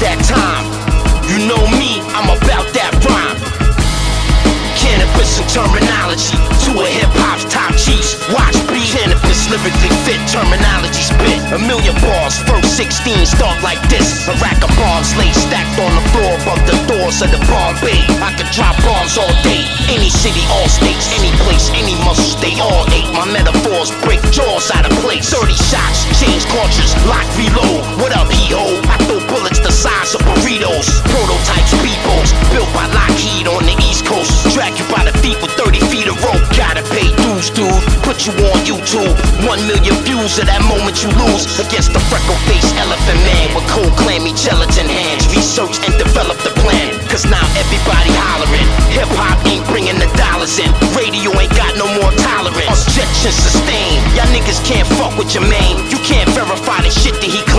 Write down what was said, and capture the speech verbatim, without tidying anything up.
that time. You know me, I'm about that rhyme. Cannabis and terminology, two of hip-hop's top chiefs. Watch beat, cannabis lyrically fit, terminology spit. A million bars, first sixteen start like this. A rack of bombs laid stacked on the floor above the doors of the Bombay. I could drop bombs all day, any city, all states, any place, any muscle state, all eight. My metaphors break jaws out of place. Thirty shots, change cultures, lock, reload. What up, he-ho? I throw bullets the size of burritos. Prototypes, peoples, built by Lockheed on the East Coast. Drag you by the feet with thirty feet of rope. Gotta pay dues, dude. Put you on YouTube. One million views of that moment you lose against the freckle-faced elephant man with cold, clammy gelatin hands. Research and develop the plan, cause now everybody hollering. Hip-hop ain't bringing the dollars in. Radio ain't got no more tolerance. Objection sustained. Y'all niggas can't fuck with your main. You can't verify the shit that he